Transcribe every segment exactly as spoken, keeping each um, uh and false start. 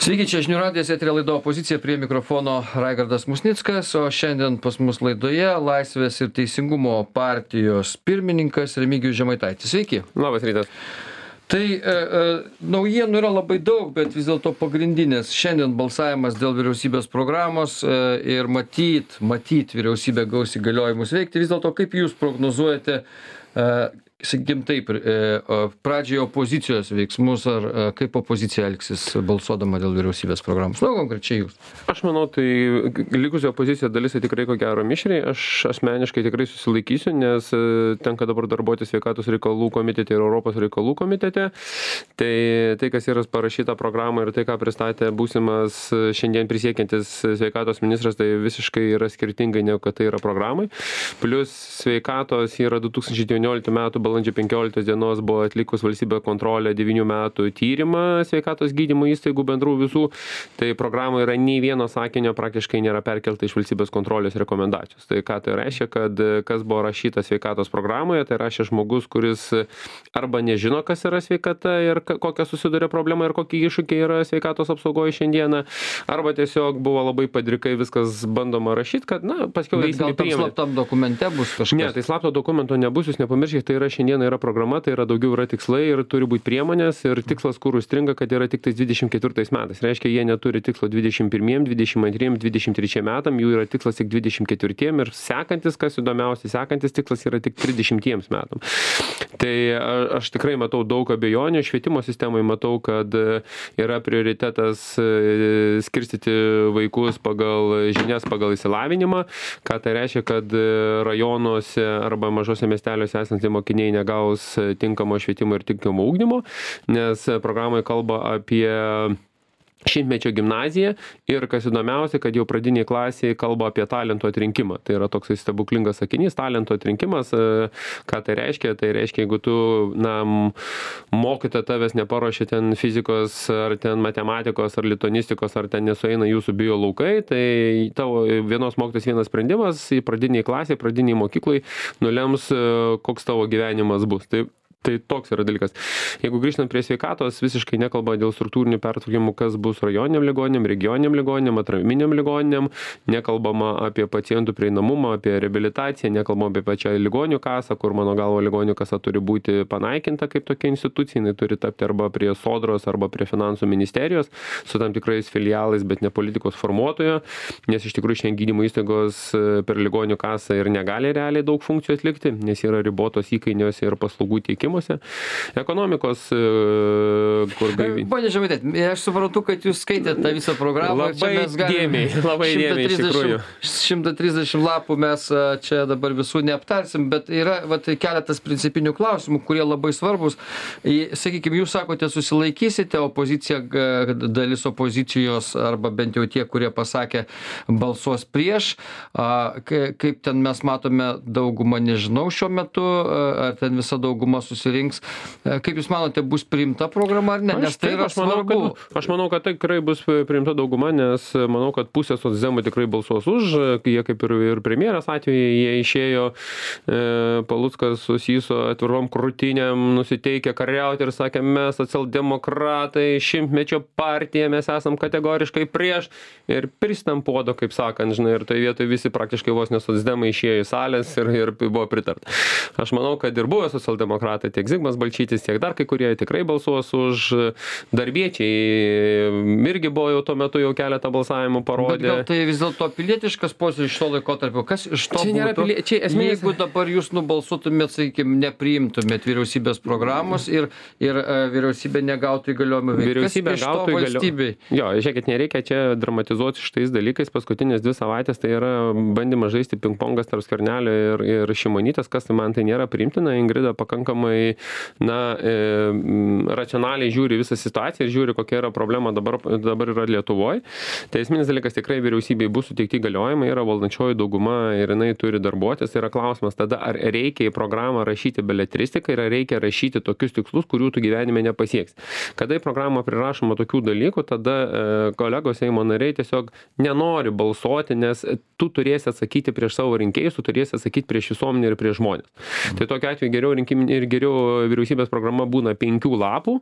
Sveiki, čia žinių radijas, eteryje laida Opozicija, prie mikrofono Raigardas Musnickas, o šiandien pas mus laidoje Laisvės ir teisingumo partijos pirmininkas Remigijus Žemaitaitis. Sveiki. Labas rytas. Tai e, e, naujienų yra labai daug, bet vis dėlto pagrindinės šiandien balsavimas dėl vyriausybės programos e, ir matyt, matyt vyriausybė gaus įgaliojimus veikti. Vis dėlto kaip jūs prognozuojate, e, sakykim taip, e, pradžiai opozicijos veiksmus ar e, kaip opozicija elgsis balsuodama dėl vyriausybės programos? Nu, konkrečiai jūs. Aš manau, tai likusi opozicija dalis tai tikrai ko gero mišriai. Aš asmeniškai tikrai susilaikysiu, nes e, tenka dabar darbuotis sveikatos reikalų komitete ir Europos reikalų komitete. Tai tai, kas yra parašyta programa ir tai, ką pristatė būsimas šiandien prisiekiantis sveikatos ministras, tai visiškai yra skirtingai negu kad tai yra programai. Plius sveikatos yra du tūkstančiai devynioliktų metų balandžio penkioliktos dienos buvo atlikus valstybė kontrolė devynių metų tyrimą sveikatos gydymo įstaigų bendrų visų. Tai programoje yra nei vieno sakinio praktiškai nėra perkelta iš valstybės kontrolės rekomendacijos. Tai ką tai reiškia, kad kas buvo rašyta sveikatos programoje, tai rašė žmogus, kuris arba nežino, kas yra sveikata ir kokia susiduria problema ir kokie iššūkiai yra sveikatos apsaugoje šiandieną, arba tiesiog buvo labai padrikai viskas bandoma rašyti, kad, na, paskiau eisim į priemonę. Bet gal tam slaptam dokumente bus kažkas? Ne, tai slapto dokumento nebus, jūs nepamirškite, tai yra šiandien yra programa, tai yra daugiau yra tikslai ir turi būti priemonės ir tikslas, kur užstringa, kad yra tik tais dvidešimt ketvirtais metais. Reiškia, jie neturi tikslo dvidešimt pirmiem, dvidešimt antriem, dvidešimt trečiam metam, jų yra tikslas tik dvidešimt ketvirtiem ir sekantis, kas įdomiausia, sekantis tikslas yra tik trisdešimtiems metam. Tai aš tikrai matau daug abejonių, švietimo sistemai matau, kad yra prioritetas skirstyti vaikus pagal žinias, pagal įsilavinimą, ką tai reiškia, kad rajonuose arba mažose miesteliuose esantys mokiniai negaus tinkamo švietimo ir tinkamo ugdymo, nes programai kalba apie šimtmečio gimnaziją ir kas įdomiausia, kad jau pradiniai klasiai kalba apie talentų atrinkimą. Tai yra toks stebuklingas sakinys, talentų atrinkimas. Ką tai reiškia? Tai reiškia, jeigu tu, na, mokytoja tavęs neparuošia ten fizikos ar ten matematikos ar lituanistikos ar ten nesueina jūsų bio laukai, tai tavo vienos mokytojas vienas sprendimas į pradiniai klasiai, pradiniai mokyklai nulems, koks tavo gyvenimas bus. Tai Tai toks yra dalykas. Jeigu grįžtant prie sveikatos, visiškai nekalba dėl struktūrinių pertvarkymų, kas bus rajoniniam ligoninėm, regioniniam ligoninėm, atraminiam ligoninėm, nekalbama apie pacientų prieinamumą, apie reabilitaciją, nekalbama apie pačią ligonių kasą, kur mano galvo ligonių kasa turi būti panaikinta kaip tokia institucija, jinai turi tapti arba prie sodros, arba prie finansų ministerijos, su tam tikrais filialais, bet ne politikos formuotojo, nes iš tikrųjų šiandien gydymo įstaigos per ligonių kasą ir negali realiai daug funkcijų atlikti, nes yra ribotos įkainiuose ir paslaugų teikimas. Ekonomikos, kur gaiviai. Pone Žemaitaiti, aš suprantu, kad jūs skaitėte tą visą programą. Labai dėmiai, labai dėmiai iš tikrųjų. šimtas trisdešimt lapų mes čia dabar visų neaptarsim, bet yra vat, keletas principinių klausimų, kurie labai svarbus. Sakykime, jūs sakote, susilaikysite, opozicija, dalis opozicijos, arba bent jau tie, kurie pasakė, balsuos prieš. Kaip ten mes matome daugumą, nežinau šiuo metu, ar ten visa dauguma susilaikys. Kaip jūs manote, bus priimta programa ar ne? Nes tai yra svarbu. Aš manau, kad tikrai bus priimta dauguma, nes manau, kad pusė socdemų tikrai balsuos už. Jie kaip ir, ir premjeras atveju, jie išėjo, e, Paluckas su Syso atvirom krūtinėm nusiteikę kariauti ir sakė, mes socialdemokratai, šimtmečio partija, mes esam kategoriškai prieš ir pristampuodo, kaip sakant, žinai, ir tai vietoj visi praktiškai vos nesocdemai išėjo į salės ir, ir buvo pritarta. Aš manau, kad ir buvo socialdemokratai, tiek Zigmas Balčytis, tiek dar kai kurie tikrai balsuos už. Darbiečiai irgi buvo jau tuo metu jau keletą balsavimų parodė. Bet gal tai vis dėlto pilietiškas posėdis iš to laikotarpio? Kas iš to čia būtų, pilie... čia esmės... jeigu dabar jūs nubalsuotumėt, sakykime, nepriimtumėt vyriausybės programos ir, ir uh, vyriausybė negautų įgaliojimų veikti? Vyriausybė gautų įgaliojimų. Jo, žiūrėkit, nereikia čia dramatizuoti šitais dalykais. Paskutinės dvi savaitės tai yra bandymas žaisti pingpongas tarp Skvernelio ir, ir Šimonytės, kas man tai nėra priimtina. Ingrida pakankamai, na, e, racionaliai žiūri visą situaciją ir žiūri, kokia yra problema dabar, dabar yra Lietuvoje. Tai esminis dalykas, tikrai vyriausybei bus suteikti įgaliojimai, yra valdančioji dauguma ir jinai turi darbuotis. Tai yra klausimas tada, ar reikia į programą rašyti beletristiką ir ar reikia rašyti tokius tikslus, kurių tu gyvenime nepasieks. Kada į programą prirašoma tokių dalykų, tada e, kolegos Seimo nariai tiesiog nenori balsuoti, nes tu turėsi atsakyti prieš savo rinkėjus, tu turėsi atsakyti prieš visuomenę ir prieš žmonės. Tai tokiu atveju geriau rinkiminė ir geriau vyriausybės programa būna penkių lapų,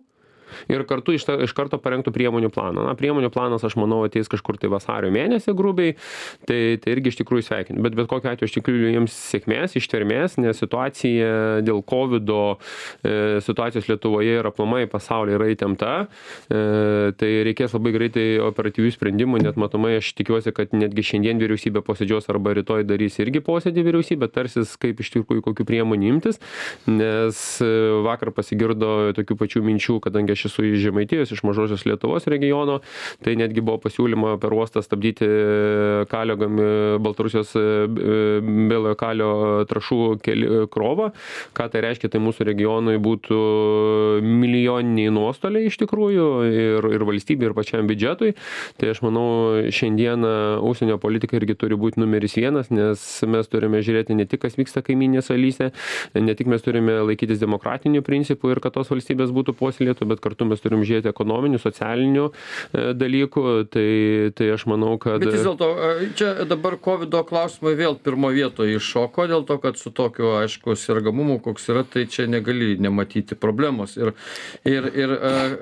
ir kartu iš, ta, iš karto parengtų priemonių planą. Na, priemonių planas, aš manau, ateis kažkur tai vasario mėnesį grubiai, tai, tai irgi iš tikrųjų sveikinu. Bet bet kokiu atveju iš tikrųjų jiems sėkmės, ištvermės, nes situacija dėl kovido e, situacijos Lietuvoje ir aplamai pasaulyje yra įtempta, e, tai reikės labai greitai operatyvių sprendimų, net matomai aš tikiuosi, kad netgi šiandien vyriausybė posėdžios arba rytoj darys irgi posėdį vyriausybė, tarsis kaip iš tikrųjų kokių priemonių imtis, nes vakar pasigirdo tokių pačių minčių, kadangi aš esu iš Žemaitijos, iš mažosios Lietuvos regiono, tai netgi buvo pasiūlyma per uostą stabdyti kalio, Baltarusijos Bėlojo kalio trąšų krovą. Ką tai reiškia, tai mūsų regionui būtų milijoniniai nuostoliai iš tikrųjų ir, ir valstybė, ir pačiam biudžetui. Tai aš manau, šiandieną užsienio politika irgi turi būti numeris vienas, nes mes turime žiūrėti ne tik, kas vyksta kaiminėse šalyse, ne tik mes turime laikytis demokratinių principų ir kad tos valstybės būtų puoselėtų, bet kartu mes turim žiūrėti ekonominių, socialinių dalykų. Tai, tai aš manau, kad... Bet vis dėlto, čia dabar kovido klausimai vėl pirmo vietoje iššoko, dėl to, kad su tokiu, aišku, sergamumu, koks yra, tai čia negali nematyti problemos. Ir, ir, ir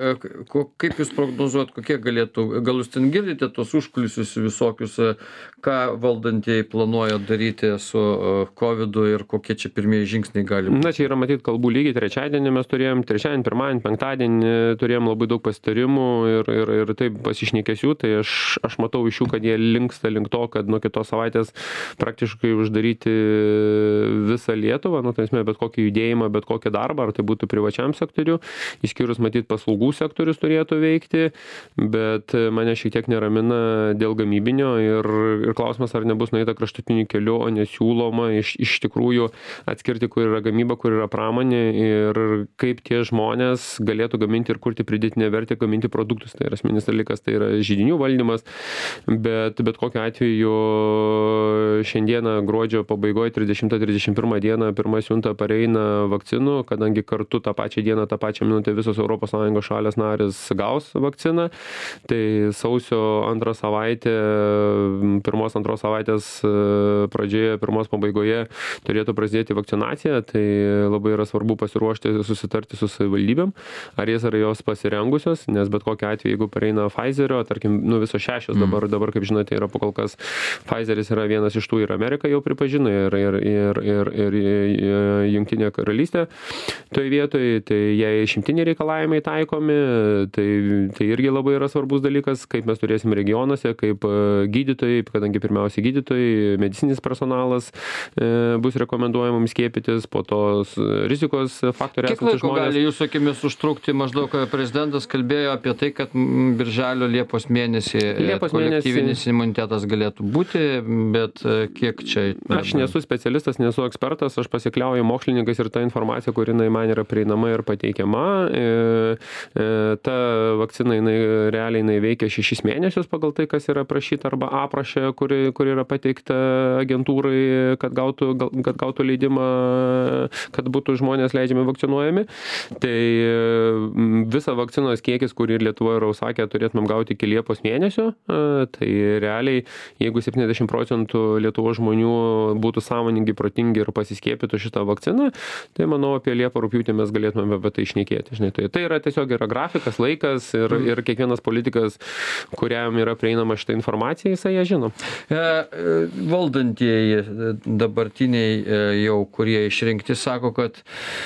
kaip jūs prognozuojat, kokie galėtų, gal jūs ten girdite tos užkulisius visokius, ką valdantieji planuoja daryti su covidu ir kokie čia pirmieji žingsniai gali būti? Na, čia yra matyti kalbų lygiai, trečiadienį mes turėjom, trečiadienį, pirmadienį, penktadienį turėjom labai daug pasitarimų ir, ir, ir taip pasišnekėsių, tai aš, aš matau iš jų, kad jie linksta link to, kad nuo kitos savaitės praktiškai uždaryti visą Lietuvą, nu, tai esmė, bet kokį judėjimą, bet kokį darbą, ar tai būtų privačiam sektoriu, išskyrus matyti paslaugų sektorius turėtų veikti, bet mane šiek tiek neramina dėl gamybinio ir, ir klausimas, ar nebus nueita kraštutiniu keliu, o nesiūloma iš, iš tikrųjų atskirti, kur yra gamyba, kur yra pramonė ir kaip tie žmonės galėtų gaminti ir kurti pridėtinę vertę, gaminti produktus. Tai yra esminis dalykas, tai yra židinių valdymas, bet bet kokiu atveju šiandieną gruodžio pabaigoje trisdešimtą trisdešimt pirmą dieną pirma siunta pareina vakcinų, kadangi kartu tą pačią dieną, tą pačią minutę visos Europos Sąjungos šalės narės gaus vakciną. Tai sausio antrą savaitę, pirmos antros savaitės pradžioje, pirmos pabaigoje turėtų prasidėti vakcinacija. Tai labai yra svarbu pasiruošti, susitarti su savivaldybėm, ar jas ar jos pasirengusios, nes bet kokiu atveju, jeigu pareina Pfizerio, tarkim, nu visos šešios mm. dabar, dabar, kaip žinote, yra po kol kas Pfizeris yra vienas iš tų ir Amerika jau pripažino ir, ir, ir, ir, ir, ir Jungtinė karalystė toje vietoje, tai jei išimtiniai reikalavimai taikomi, tai, tai irgi labai yra svarbus dalykas, kaip mes turėsim regionuose, kaip gydytojai, kadangi pirmiausia gydytojai, medicinis personalas e, bus rekomenduojama mums skiepytis, po to rizikos faktoriai. Kiek laiko žmonės... gali jūsų akimis užtrukti? Maždaug prezidentas kalbėjo apie tai, kad birželio Liepos mėnesį Liepos kolektyvinis mėnesį... imunitetas galėtų būti, bet kiek čia... Aš nesu specialistas, nesu ekspertas, aš pasikliauju mokslininkais ir ta informacija, kuri man yra prieinama ir pateikiama. E, e, ta vakcina, jinai realiai jinai veikia šešis mėnesius pagal tai, kas yra prašyta arba aprašė, kuri, kuri yra pateikta agentūrai, kad gautų, kad gautų leidimą, kad būtų žmonės leidžiami vakcinuojami. Tai visą vakcinos kiekis, kurį Lietuvoje yra užsakę, turėtumėm gauti iki Liepos mėnesio. Tai realiai, jeigu septyniasdešimt procentų Lietuvos žmonių būtų sąmoningi, protingi ir pasiskiepytų šitą vakciną, tai manau, apie Liepą rugpjūtį mes galėtumėm apie tai šnekėti. Žinai, tai, tai yra tiesiog yra grafikas, laikas ir, mm. ir kiekvienas politikas, kuriam yra prieinama šitą informaciją, jisai ją žino. E, valdantieji dabartiniai jau, kurie išrinkti, sako, kad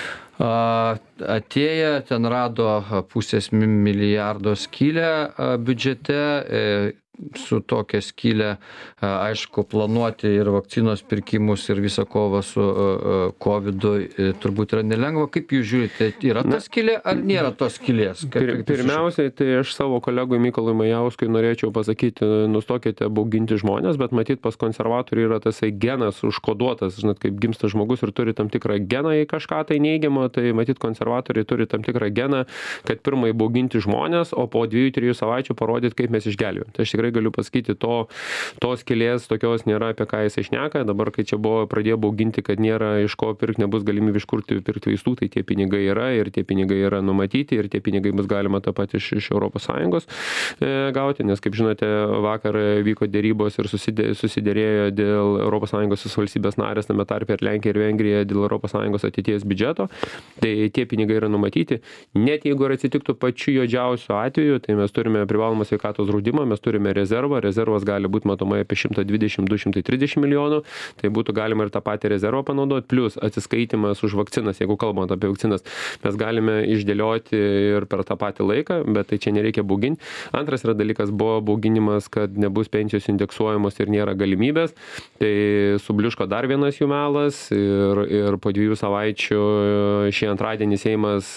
a, atėję ten rado pusės milijardo skylę biudžete, e, su tokia skylė, aišku, planuoti ir vakcinos pirkimus ir visą kovą su covidu turbūt yra nelengva. Kaip jūs žiūrite, yra ta skylė ar nėra tos skylės? Pir, pirmiausiai, tai aš savo kolegui Mykolui Majauskui norėčiau pasakyti, nustokite bauginti žmonės, bet matyt, pas konservatorių yra tasai genas užkoduotas, žinot, kaip gimsta žmogus ir turi tam tikrą geną į kažką tai neigiamą, tai matyt, konservatoriai turi tam tikrą geną, kad pirmai bauginti žmonės, o po dviejų, trijų savaičių parodyti, kaip mes išgelbėjom. Tai aš tikrai galiu pasakyti, to, tos skylės tokios nėra, apie ką jis šneka. Dabar, kai čia buvo pradėjo bauginti, kad nėra iš ko pirkti, nebus galimybė iš kur pirkti vaistų, tai tie pinigai yra ir tie pinigai yra numatyti ir tie pinigai bus galima tą pat iš, iš Europos Sąjungos e, gauti, nes, kaip žinote, vakar vyko dėrybos ir susidė, susidėrėjo dėl Europos Sąjungos valstybės narės, tame tarpe ir Lenkija ir Vengrija, dėl Europos Sąjungos ateities biudžeto. Tai tie pinigai yra numatyti. Net jeigu ir atsitiktų pačiu juodžiausiu atveju, tai mes turime privalomą sveikatos draudimą, mes turime rezervą. Rezervas gali būti matomai apie šimtas dvidešimt iki du šimtai trisdešimt milijonų. Tai būtų galima ir tą patį rezervą panaudoti, plus atsiskaitimas už vakcinas, jeigu kalbant apie vakcinas, mes galime išdėlioti ir per tą patį laiką, bet tai čia nereikia bauginti. Antras yra dalykas, buvo bauginimas, kad nebus pensijos indeksuojamos ir nėra galimybės. Tai subliuško dar vienas jų melas ir, ir po dviejų savaičių šį antradienį Seimas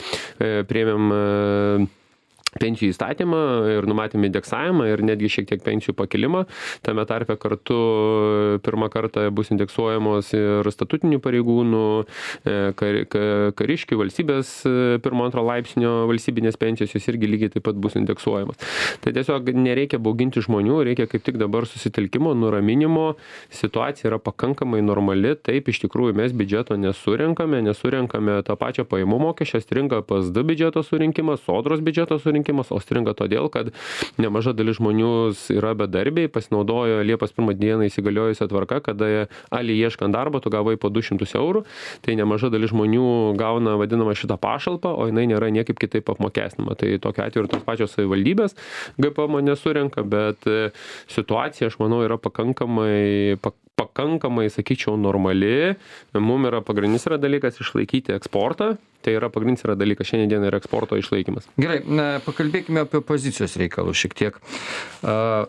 priėmėm pensijų įstatymą ir numatėm indeksavimą ir netgi šiek tiek pensijų pakilimą. Tame tarpe kartu pirmą kartą bus indeksuojamos ir statutinių pareigūnų, kar, kariškių, valstybės pirmo antro laipsnio valstybinės pensijos, jos irgi lygiai taip pat bus indeksuojamos. Tai tiesiog nereikia bauginti žmonių, reikia kaip tik dabar susitelkimo, nuraminimo. Situacija yra pakankamai normali. Taip, iš tikrųjų mes biudžeto nesurenkame, nesurenkame tą pačią pajamų mokesčio, stringa P S D biudžeto surinkimas, Sodros biudžeto surinkimas, o stringa todėl, kad nemaža dalis žmonių yra bedarbiai, pasinaudojo Liepos pirmą dieną įsigaliojusią tvarką, kada ali ieškant darbo, tu gavai po du šimtus eurų, tai nemaža dalis žmonių gauna vadinamą šitą pašalpą, o jinai nėra niekaip kitaip apmokestinama. Tai tokiu atveju ir tos pačios savivaldybės G P M nesurenka, bet situacija, aš manau, yra pakankamai, pakankamai, sakyčiau, normali. Mums yra pagrindinis yra dalykas išlaikyti eksportą. Tai yra pagrindinis yra dalykas šiandien yra eksporto išlaikymas. Gerai, na, pakalbėkime apie pozicijos reikalus šiek tiek. Uh,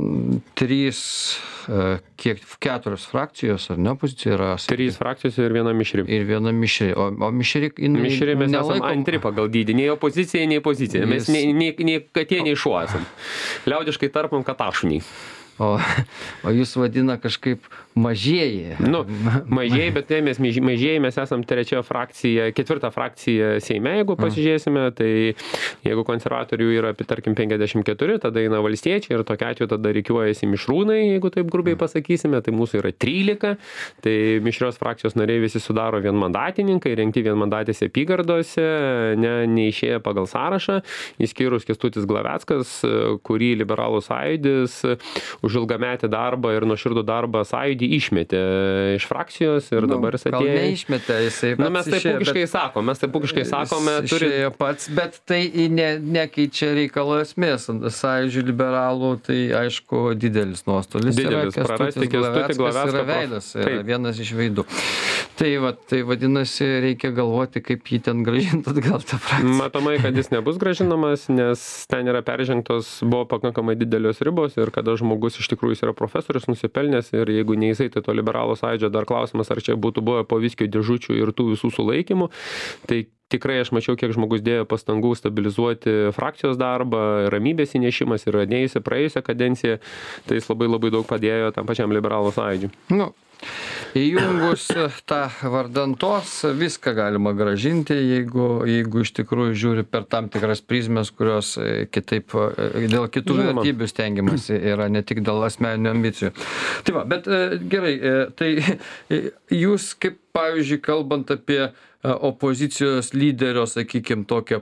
trys, uh, kiek, keturios frakcijos, ar ne, pozicija yra? Trys frakcijos ir viena mišri. Ir viena mišri. O, o mišri, jinai mišri mes nelaikom... esame antri pagal dydį, nei opozicija, nei pozicija. Mes Jis... nei, nei, nei katė, nei šuo esam. Liaudiškai tarpam katašuniai. O, o jūs vadina kažkaip mažieji. Nu, mažieji, bet ne, mes mažieji, mes esam trečia frakcija, ketvirta frakcija Seime, jeigu pasižiūrėsime, tai jeigu konservatorių yra, tarkim, penkiasdešimt keturi, tada eina valstiečiai ir tokia atveju tada reikiuojasi mišrūnai, jeigu taip grubiai pasakysime, tai mūsų yra trylika, tai mišrios frakcijos nariai visi sudaro vienmandatininkai, renkti vienmandatėse apygardose, ne, neišėję pagal sąrašą, išskyrus Kęstutis Glaveckas, kurį Liberalų sąjūdis už ilgametį darbą ir nuoširdų darbą sąjūdį išmetė iš frakcijos ir nu, dabar jis atėjo. Gal neišmetė, jisai pats nu, mes taip išėjo, pukiškai bet... sakom, mes taip pukiškai sakome, turi... Išėjo pats, bet tai ne, nekeičia reikalo esmės. Sąjūdžių liberalų, tai aišku, didelis nuostolis. Didelis, prarasti Kęstutį Glavecką. Yra veidas, yra vienas iš veidų. Tai, va, tai vadinasi, reikia galvoti, kaip jį ten grąžinti atgal tą frakciją. Matomai, kad jis nebus grąžinamas, nes ten yra peržengtos, buvo pakankamai didelios ribos ir kada žmogus iš tikrųjų jis yra profesorius nusipelnęs ir jeigu ne jisai, tai to liberalų sąjūdžio dar klausimas, ar čia būtų buvę po viskio dėžučių ir tų visų sulaikymų. Tai tikrai aš mačiau, kiek žmogus dėjo pastangų stabilizuoti frakcijos darbą, ramybės įnešimas ir atėjusią praėjusią kadenciją, tai jis labai labai daug padėjo tam pačiam liberalų sąjūdžiui. Nu. Įjungus tą vardantos, viską galima gražinti, jeigu, jeigu iš tikrųjų žiūri per tam tikras prizmes, kurios kitaip, dėl kitų Žinoma. vertybių stengiamasi yra, ne tik dėl asmeninių ambicijų. Tai va, bet gerai, tai jūs kaip, pavyzdžiui, kalbant apie opozicijos lyderio, sakykime, tokią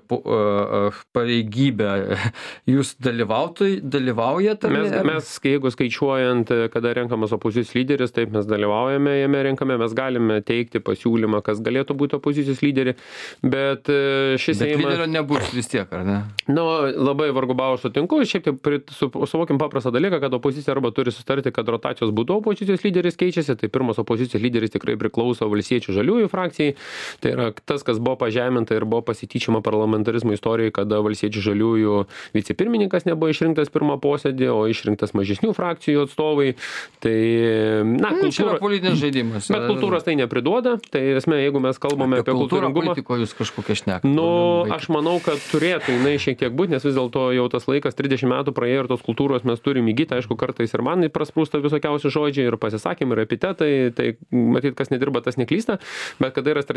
pareigybę, jūs dalyvaujate? Mes, mes, jeigu skaičiuojant, kada renkamas opozicijos lyderis, taip mes dalyvaujame, jame renkame, mes galime teikti pasiūlymą, kas galėtų būti opozicijos lyderį, bet šis bet Seimas... lyderio nebus vis tiek, ar ne? Nu, labai vargu bau sutinku, šiaip taip su, suvokim paprastą dalyką, kad opozicija arba turi sustarti, kad rotacijos būdu opozicijos lyderis keičiasi, tai pirmas opozicijos lyderis tikrai priklauso Valstiečių žaliųjų frakcijai, tai yra tas, kas buvo pažeminta ir buvo pasityčiama parlamentarizmo istorijoje, kada Valstiečių žaliųjų vicepirmininkas nebuvo išrinktas pirmą posėdį, o išrinktas mažesnių frakcijų atstovai. Tai, na, kultūra... Čia yra politinis žaidimas. Bet kultūros tai nepriduoda, tai esmė, jeigu mes kalbame apie, apie kultūringumą... Politiko jūs kažkokią šnekate. Nu, aš manau, kad turėtų jinai šiek tiek būti, nes vis dėlto jau tas laikas trisdešimt metų praėjo ir tos kultūros mes turim įgyti, aišku, kartais ir man prasprūsta visokiausi žodžiai ir pasisakymai ir epitetai, tai matyt, kas nedirba, tas neklysta, bet kada yra strateginiai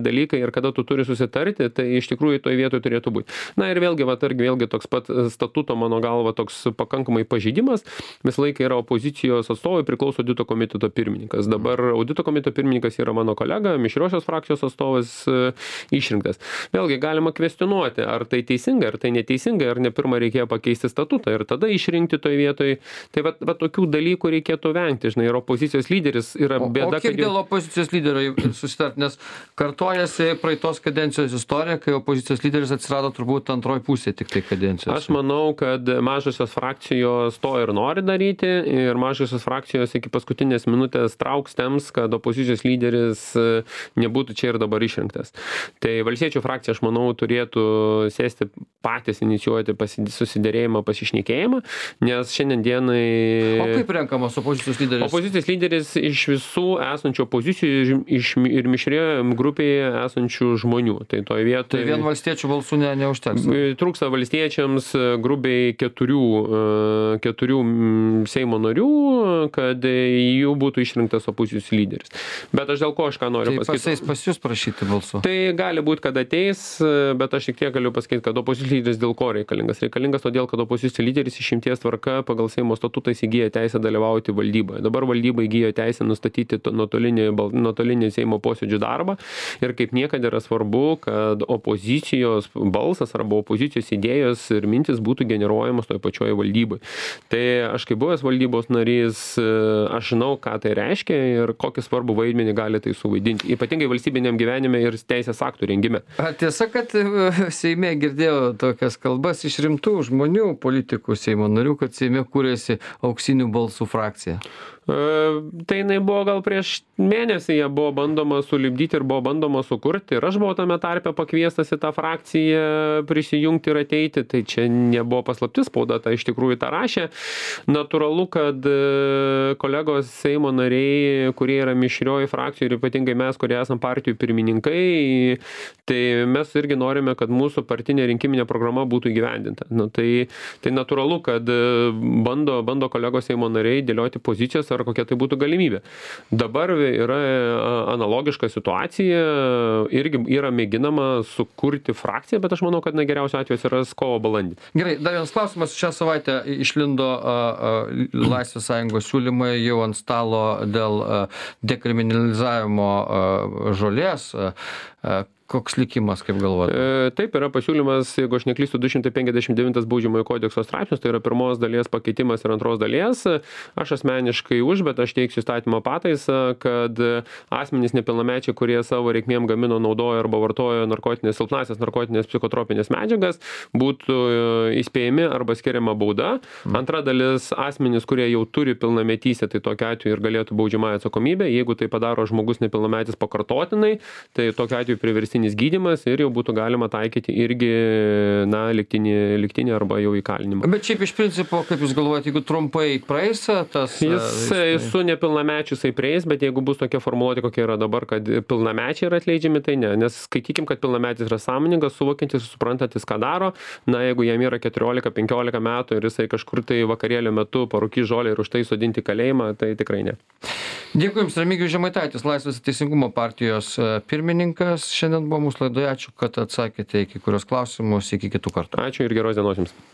dalykai ir kada tu turi susitarti, tai iš tikrųjų toje vietoje turėtų būti. Na ir vėlgi, va, irgi vėlgi toks pat statuto, mano galva, toks pakankamai pažeidimas. Visą laiką yra opozicijos atstovai, priklauso audito komiteto pirmininkas. Dabar audito komiteto pirmininkas yra mano kolega, mišriosios frakcijos atstovas e, išrinktas. Vėlgi galima kvestionuoti, ar tai teisinga, ar tai neteisinga, ar ne pirmą reikėjo pakeisti statutą ir tada išrinkti toje vietoje. Tai va, va tokių dalykų reikėtų vengti, žinai, ir opozicijos lyderis yra bėda. O kiek dėl opozicijos lyderio susitart, nes kartojasi praeitos kadencijos istorija, kai opozicijos lyderis atsirado turbūt antroji pusė tik tai kadencijos. Aš manau, kad mažosios frakcijos to ir nori daryti ir mažosios frakcijos iki paskutinės minutės trauks tems, kad opozicijos lyderis nebūtų čia ir dabar išrinktas. Tai Valstiečių frakcija, aš manau, turėtų sėsti patys inicijuoti susiderėjimą, pasišnekėjimą, nes šiandien dienai... O kaip renkamas opozicijos lyderis? Opozicijos lyderis iš visų esančių opozicijų iš, ir mišrioje grupėje esančių žmonių. Tai toje vietoje... Tai vien valstiečių balsų ne, neužteks. Trūksta valstiečiams grubiai keturių, keturių Seimo narių, kad jų būtų išrinktas opozicijos lyderis. Bet aš dėl ko aš ką noriu tai pasakyti. Tai pas jūs prašyti balsų? Tai gali būti, kad ateis, bet aš tik tiek galiu pasakyti, kad opozicijos lyderis dėl ko reikalingas. Reikalingas todėl, kad opozicijos lyderis išimties tvarka pagal Seimo statutą įgyja teisę dalyvauti valdyboje. Dabar valdyba įgyja teisę nustatyti nuotolinį, nuotolinį Seimo posėdžių darbą ir kaip niekada yra svarbu, kad opozicijos balsas arba opozicijos idėjos ir mintis būtų generuojamas toje pačioje valdyboje. Tai aš kaip buvęs valdybos narys, aš žinau, ką tai reiškia ir kokį svarbų vaidmenį gali tai suvaidinti. Ypatingai valstybiniam gyvenime ir teisės aktų rengime. Ar tiesa, kad Seime girdėjau tokias kalbas iš rimtų žmonių, politikų Seimo narių, kad Seime kūrėsi auksinių balsų frakcija? Tai jinai buvo gal prieš mėnesį, jie buvo bandoma sulipdyti ir buvo bandoma sukurti. Ir aš buvau tame tarpe pakviestas į tą frakciją prisijungti ir ateiti. Tai čia nebuvo paslaptis, spauda tai iš tikrųjų tą rašė. Natūralu, kad kolegos Seimo nariai, kurie yra mišrioji frakcijų ir ypatingai mes, kurie esam partijų pirmininkai, tai mes irgi norime, kad mūsų partinė rinkiminė programa būtų įgyvendinta. Nu, tai, tai natūralu, kad bando, bando kolegos Seimo nariai dėlioti pozicijas ar kokia tai būtų galimybė. Dabar yra analogiška situacija, irgi yra mėginama sukurti frakciją, bet aš manau, kad na, geriausiu atveju atsiras kovo balandį. Gerai, dar vienas klausimas. Šią savaitę išlindo a, a, Laisvės sąjungos siūlymai jau ant stalo dėl a, dekriminalizavimo a, žolės. A, a, Koks likimas, kaip galvojate? E, taip, yra pasiūlymas, jeigu aš neklystu, du šimtai penkiasdešimt devintas baudžiamojo kodekso straipsnis, tai yra pirmos dalies pakeitimas ir antros dalies. Aš asmeniškai už, bet aš teiksiu įstatymo pataisą, kad asmenys nepilnamečiai, kurie savo reikmėm gamino, naudojo arba vartojo narkotinės, silpnasias narkotinės psichotropinės medžiagas, būtų įspėjami arba skiriama bauda. Antra dalis asmenys, kurie jau turi pilnametystę, tai tokiu atveju ir galėtų baudžiamąją atsakomybę. Jeigu tai padaro žmogus nepilnametis pakartotinai, tai tokiu atveju priversti gydymas ir jau būtų galima taikyti irgi, na, liktinį, liktinį arba jau įkalinimą. Bet šiaip iš principo, kaip jūs galvojate, jeigu trumpai praeis tas... Jis su nepilnamečiu jisai praeis, bet jeigu bus tokia formuluotė, kokia yra dabar, kad pilnamečiai yra atleidžiami, tai ne. Nes skaitykim, kad pilnametis yra sąmoningas, suvokiantis, suprantantis, ką daro. Na, jeigu jam yra keturiolika penkiolika metų ir jisai kažkur tai vakarėlio metu parūkys žolę ir už tai sodinti kalėjimą, tai tikrai ne. Dėkui Jums, Remigijus Žemaitaitis, Laisvės ir teisingumo partijos pirmininkas. Šiandien buvo mūsų laidoje. Ačiū, kad atsakėte į kai kurios klausimus. Iki kitų kartų. Ačiū ir geros dienos Jums.